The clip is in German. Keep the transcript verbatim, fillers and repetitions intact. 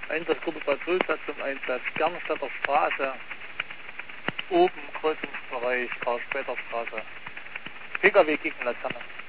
Einsatzgruppe Patrouille zum Einsatz. Gernstadter Straße. Oben Kreuzungsbereich Karl-Später Straße. P K W gegen Laterne.